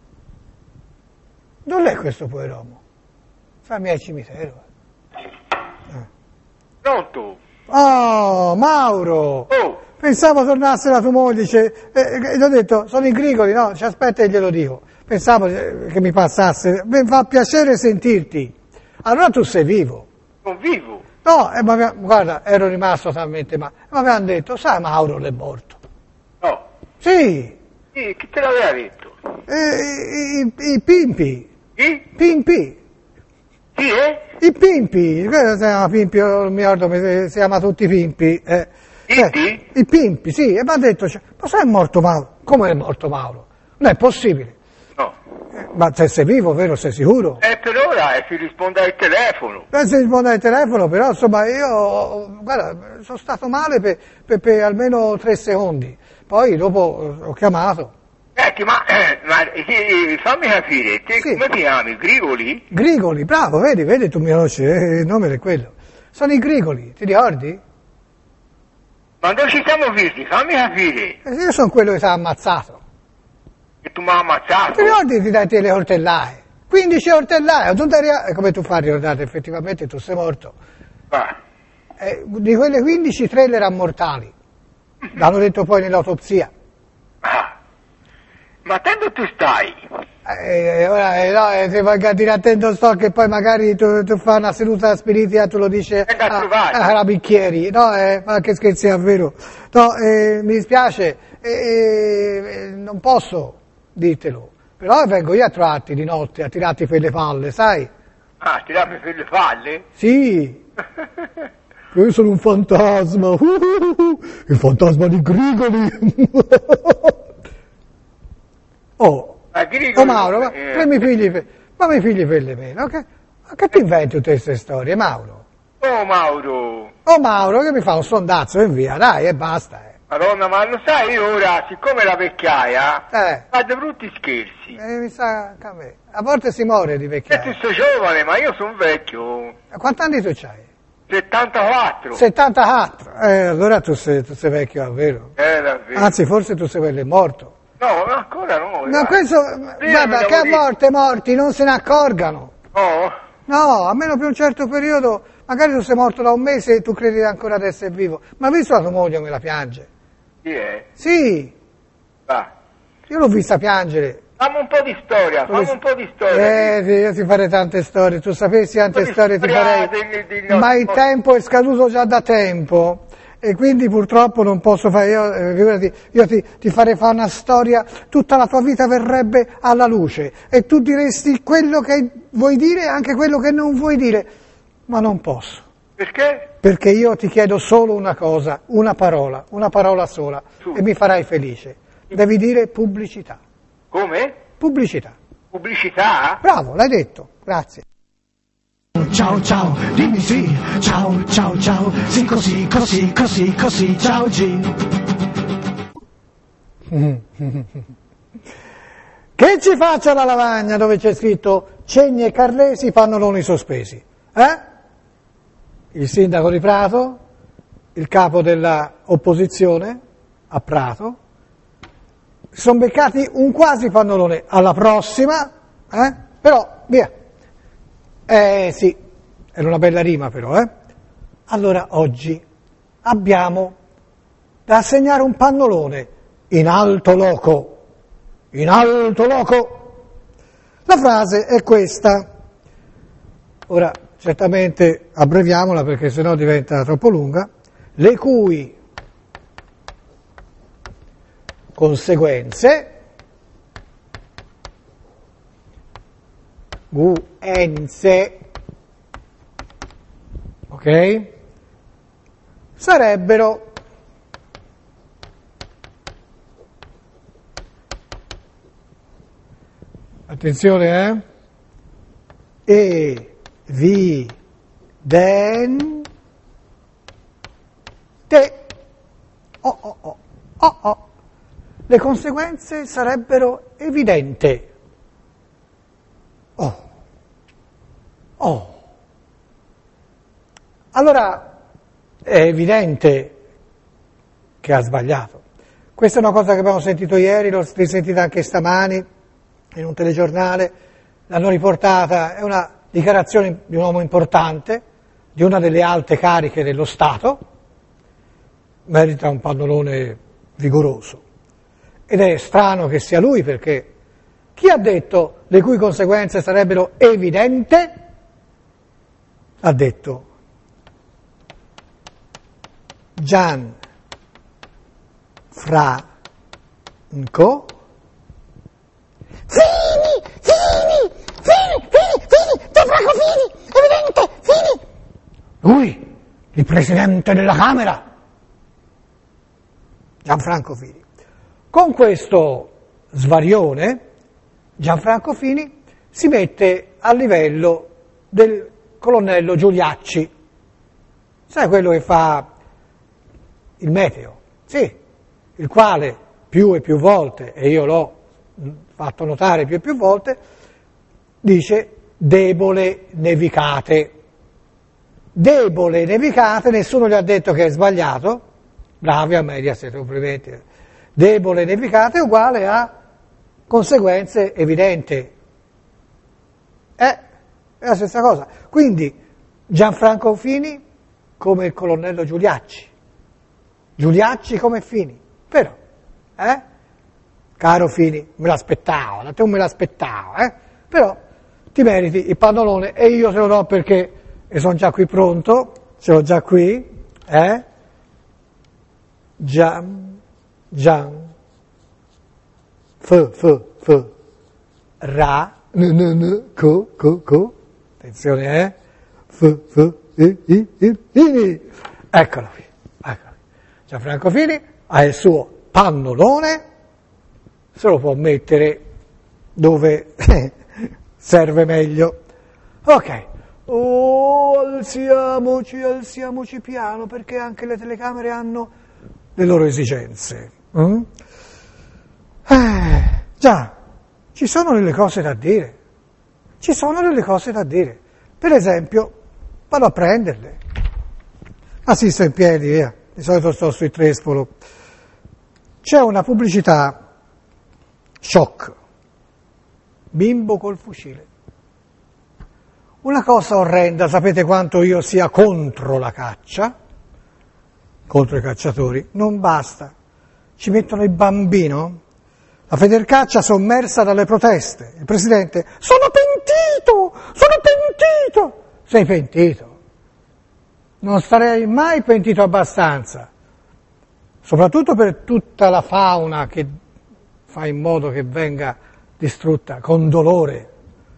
dov'è questo poveromo? Fammi al cimitero. Eh. Pronto? Oh, Mauro! Oh! Pensavo tornasse la tua moglie, dice, eh, gli ho detto, sono i Grigoli, no, ci aspetta e glielo dico. Pensavo eh, che mi passasse, mi fa piacere sentirti. Allora tu sei vivo. Non vivo? No, eh, ma, guarda, ero rimasto talmente male. Mi avevano detto, sai, Mauro è morto. No. Sì, Sì, chi te l'aveva detto? eh, i, i, i Pimpi, Chi? Pimpi, Chi è? i Pimpi, quello si chiama Pimpi, io non mi ricordo, si chiama tutti Pimpi. Eh. Pimpi? Eh, I Pimpi, sì, e mi ha detto, cioè, ma sai è morto Mauro? Come è morto Mauro? Non è possibile. No. Eh, ma se sei vivo, vero, sei sicuro? E per ora eh, si risponde al telefono. Eh, si risponde al telefono, però insomma io, guarda, sono stato male per, per, per almeno tre secondi, poi dopo ho chiamato. Senti, ma, eh, ma eh, fammi capire, te Sì. come ti chiami? Grigoli? Grigoli, bravo, vedi, vedi, tu mi conosci, eh, il nome è quello. Sono i Grigoli, ti ricordi? Quando ci siamo visti, fammi capire. Eh, io sono quello che ti ha ammazzato. Che tu mi hai ammazzato? Ti ricordi di darti le ortellaie? quindici ortellaie, tu ti ri- come tu fai a ricordare? Effettivamente tu sei morto. Ah. Eh, di quelle quindici, tre le erano mortali. L'hanno detto poi nell'autopsia. Ah. Ma tanto tu stai? Eh, ora, eh, no, eh, se vai a dire attento sto che poi magari tu, tu fai una seduta spiritica, tu lo dice Venga a trovare. a bicchieri. No, eh, ma che scherzi è vero. No, eh, mi dispiace, eh, eh, non posso dirtelo. Però vengo io a trovarti di notte, a tirarti per le palle, sai? Ah, tirarmi per le palle? Sì. Io sono un fantasma, uh, uh, uh, il fantasma di Grigoli. Oh, Ma Grigoli, oh Mauro, ma, eh, ma mi figli per, ma mi figli per le mele, ok? Ma che ti inventi tutte queste storie, Mauro? Oh Mauro, Oh Mauro, che mi fa un sondazzo e via, dai, e basta, eh. Madonna, ma lo sai, io ora, siccome la vecchiaia, Eh, fa dei brutti scherzi. eh, mi sa che a me. A volte si muore di E tu vecchiaia. sei giovane, ma io sono vecchio. Quanti anni tu c'hai? settantaquattro. settantaquattro. Eh, allora tu sei, tu sei vecchio davvero. Eh, davvero. Anzi, forse tu sei quello che è morto. No, ma ancora no. No, dai. questo, Prima guarda, mi che a devo morte morti non se ne accorgano. No? No, almeno per un certo periodo, magari tu sei morto da un mese e tu credi ancora di essere vivo. Ma hai visto la tua moglie come la piange? Chi è? Sì, Va. io l'ho vista piangere. Fammi un po' di storia, fammi un po' di storia. Eh, sì, io ti farei tante storie, tu sapessi quante Un po' di storie ti storia farei, degli- degli ma il nostri- tempo è scaduto già da tempo e quindi purtroppo non posso fare, io, eh, figurati, io ti, ti farei fare una storia, tutta la tua vita verrebbe alla luce e tu diresti quello che vuoi dire e anche quello che non vuoi dire, ma non posso. Perché? Perché io ti chiedo solo una cosa, una parola, una parola sola, Su. e mi farai felice. Devi dire pubblicità. Come? Pubblicità. Pubblicità? Bravo, l'hai detto. Grazie. Ciao ciao, dimmi sì, ciao ciao ciao, sì così così così così, ciao G. Che ci faccia la lavagna dove c'è scritto Cegni e Carlesi pannoloni sospesi? Eh? Il sindaco di Prato, il capo dell'opposizione a Prato, si sono beccati un quasi pannolone. Alla prossima, eh? Però, via. Eh sì, era una bella rima però, eh? Allora oggi abbiamo da assegnare un pannolone in alto loco, in alto loco. La frase è questa. Ora, certamente abbreviamola perché sennò diventa troppo lunga, le cui conseguenze, guenze, ok, sarebbero attenzione, eh? Evidente. Oh, oh, oh, oh, oh. Le conseguenze sarebbero evidenti. Oh. Oh. Allora è evidente che ha sbagliato. Questa è una cosa che abbiamo sentito ieri, l'ho risentita anche stamani in un telegiornale, l'hanno riportata, è una dichiarazione di un uomo importante, di una delle alte cariche dello Stato, merita un pannolone vigoroso. Ed è strano che sia lui, perché chi ha detto le cui conseguenze sarebbero evidenti? Ha detto Gianfranco Fini, Fini, Fini, Fini, Fini, Gianfranco Fini, evidente, Fini. Lui, il presidente della Camera, Gianfranco Fini. Con questo svarione, Gianfranco Fini si mette a livello del colonnello Giuliacci. Sai quello che fa il meteo? Sì, il quale più e più volte, e io l'ho fatto notare più e più volte, dice debole nevicate. Debole nevicate, nessuno gli ha detto che è sbagliato, bravi a Mediaset, complimenti. Debole nevicate è uguale a conseguenze evidenti. Eh, è la stessa cosa. Quindi Gianfranco Fini come il colonnello Giuliacci, Giuliacci come Fini, però, eh? Caro Fini, me l'aspettavo, da te non me l'aspettavo, eh? Però ti meriti il pannolone e io te lo do perché, e sono già qui pronto, ce l'ho già qui, eh? Gian, Gian, F, F, F, Ra, N, N, N, Co, Co, Co, attenzione, eh? F, F, I, I, I, Fini, eccolo qui, eccolo. Gianfranco Fini ha il suo pannolone, se lo può mettere dove serve meglio. Ok, oh, alziamoci, alziamoci piano, perché anche le telecamere hanno le loro esigenze. Mm? Eh, già, ci sono delle cose da dire, ci sono delle cose da dire. Per esempio, vado a prenderle. Ah sì, sto in piedi, via, di solito sto sui Trespolo. C'è una pubblicità shock, bimbo col fucile. Una cosa orrenda, sapete quanto io sia contro la caccia, contro i cacciatori, non basta, ci mettono il bambino, la Federcaccia sommersa dalle proteste, il presidente, sono pentito, sono pentito, sei pentito, non starei mai pentito abbastanza, soprattutto per tutta la fauna che fa in modo che venga distrutta con dolore.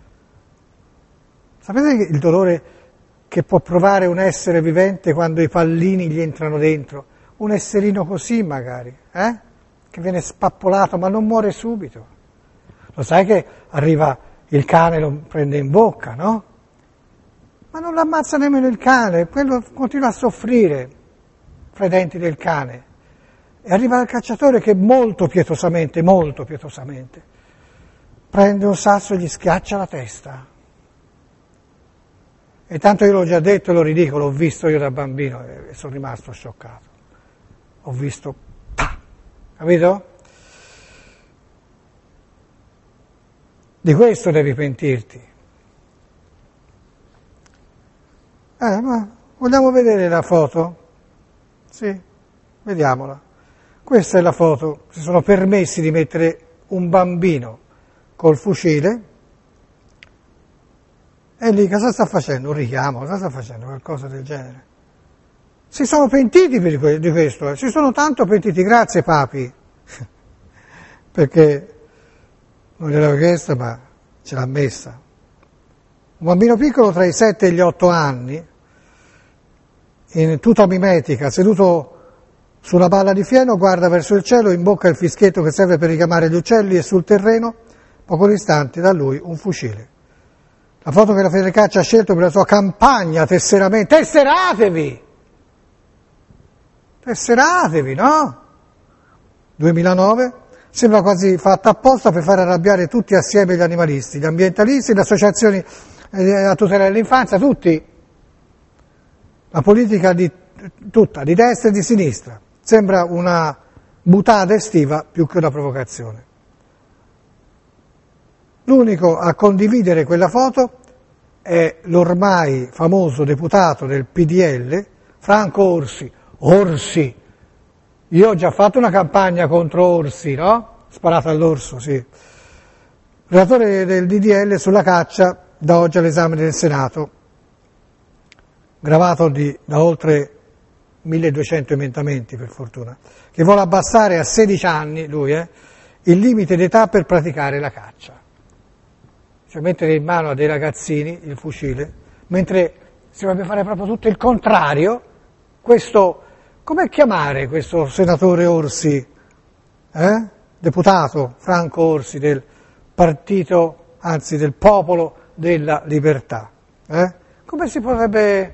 Sapete il dolore che può provare un essere vivente quando i pallini gli entrano dentro? Un esserino così magari, eh? Che viene spappolato ma non muore subito. Lo sai che arriva il cane e lo prende in bocca, no? Ma non l'ammazza nemmeno il cane, quello continua a soffrire fra i denti del cane. E arriva il cacciatore che molto pietosamente, molto pietosamente, prende un sasso e gli schiaccia la testa. E tanto io l'ho già detto e lo ridico, l'ho visto io da bambino e sono rimasto scioccato. Ho visto, pa, capito? Di questo devi pentirti. Eh, ma vogliamo vedere la foto? Sì, vediamola. Questa è la foto, si sono permessi di mettere un bambino col fucile E lì cosa sta facendo? Un richiamo, cosa sta facendo? Qualcosa del genere. Si sono pentiti per que- di questo, eh. Si sono tanto pentiti, grazie papi, perché non gliel'avevo chiesto ma ce l'ha messa. Un bambino piccolo tra i sette e gli otto anni, in tuta mimetica, seduto sulla palla di fieno, guarda verso il cielo, imbocca il fischietto che serve per richiamare gli uccelli e sul terreno, poco distante da lui, un fucile. La foto che la Federcaccia ha scelto per la sua campagna tesseramento. Tesseratevi! Tesseratevi, no? duemilanove, sembra quasi fatta apposta per far arrabbiare tutti assieme gli animalisti, gli ambientalisti, le associazioni a tutela dell'infanzia, tutti. La politica di, tutta, di destra e di sinistra. Sembra una butata estiva più che una provocazione. L'unico a condividere quella foto è l'ormai famoso deputato del P D L, Franco Orsi. Orsi! Io ho già fatto una campagna contro Orsi, no? Sparato all'orso, sì. Relatore del D D L sulla caccia, da oggi all'esame del Senato, gravato di, da oltre milleduecento emendamenti, per fortuna, che vuole abbassare a sedici anni, lui, eh, il limite d'età per praticare la caccia. Cioè mettere in mano a dei ragazzini il fucile, mentre si dovrebbe fare proprio tutto il contrario. Questo, come chiamare questo senatore Orsi, eh? Deputato Franco Orsi del partito, anzi del Popolo della Libertà, eh? Come si potrebbe...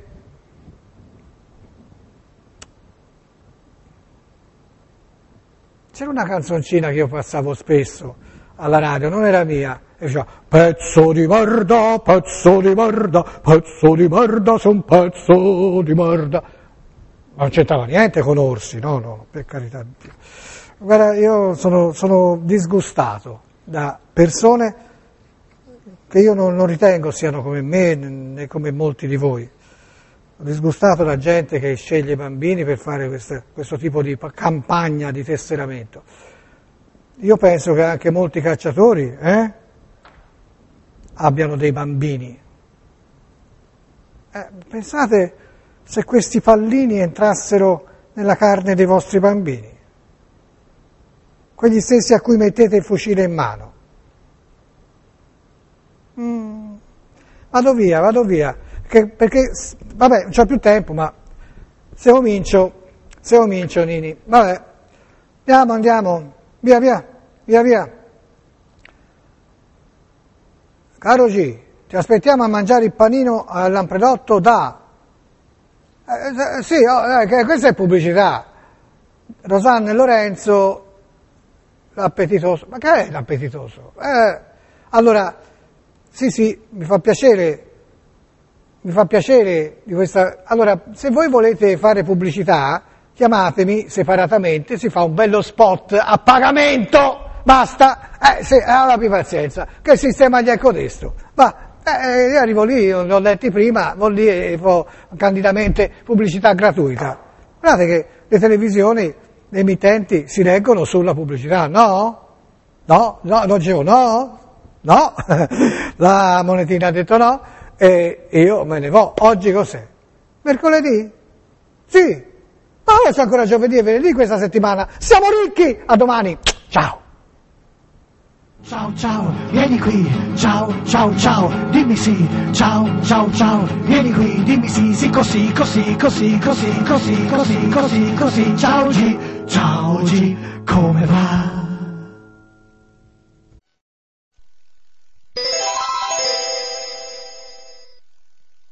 C'era una canzoncina che io passavo spesso alla radio, non era mia, e diceva pezzo di merda, pezzo di merda, pezzo di merda, sei un pezzo di merda. Non c'entrava niente con Orsi, no, no, per carità di Dio. Guarda, io sono, sono disgustato da persone che io non, non ritengo siano come me né come molti di voi. Sono disgustato da gente che sceglie i bambini per fare questo, questo tipo di campagna di tesseramento. Io penso che anche molti cacciatori eh, abbiano dei bambini. Eh, pensate se questi pallini entrassero nella carne dei vostri bambini, quegli stessi a cui mettete il fucile in mano. Mm. Vado via, vado via, perché, perché vabbè, non c'ho più tempo, ma se comincio, se comincio Nini, vabbè, andiamo, andiamo, via, via, via, via. Caro G, ti aspettiamo a mangiare il panino al Lampredotto da... Eh, sì, oh, eh, questa è pubblicità. Rosanna e Lorenzo, l'appetitoso. Ma che è l'appetitoso? Eh, allora, sì, sì, mi fa piacere, mi fa piacere di questa... Allora, se voi volete fare pubblicità, chiamatemi separatamente, si fa un bello spot a pagamento, basta, eh, se, abbi pazienza, che sistema gli è codesto? Va. Eh, io arrivo lì, li ho letti prima, vuol dire oh, candidamente pubblicità gratuita. Guardate che le televisioni, le emittenti si reggono sulla pubblicità, no? No? No? Non dicevo no? No? La monetina ha detto no e io me ne vo. Oggi cos'è? Mercoledì? Sì. Ma ora c'è ancora giovedì e venerdì questa settimana. Siamo ricchi! A domani! Ciao! Ciao ciao, vieni qui, ciao ciao ciao, dimmi sì, ciao ciao ciao, vieni qui, dimmi sì, sì così, così, così, così, così, così, così, così, ciao G, ciao G, come va?